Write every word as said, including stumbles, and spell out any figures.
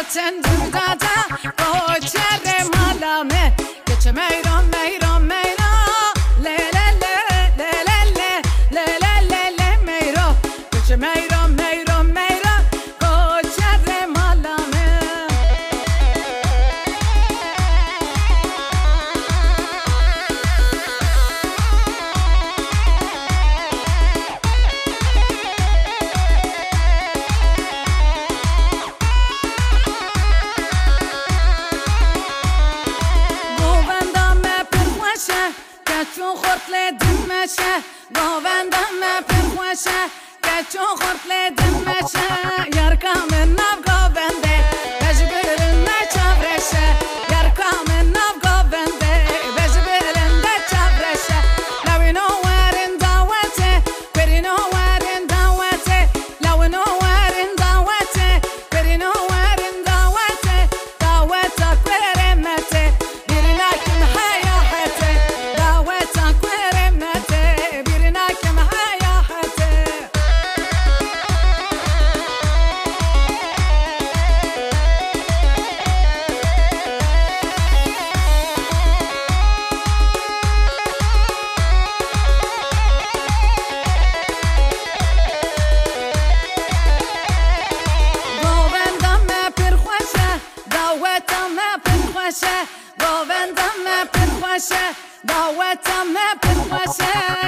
تندم دادا کوچر مالامه کچ میرم میرم میرم له له له له له له له له له میرم کچ میرم میرم میرم کوچر مالامه چون خورد دمشه گاوندم پرخوشه که چون خورد دمشه یار کام ناب گاونده بجبر نچابرشه یار کام ناب گاونده بجبر نچابرشه لو نوار دعوته بری نوار دعوته لو نوار دعوته بری نوار دعوته دعوتك برمته برناك محيا حته گاوندم پرخوشه دعوتم پرخوشه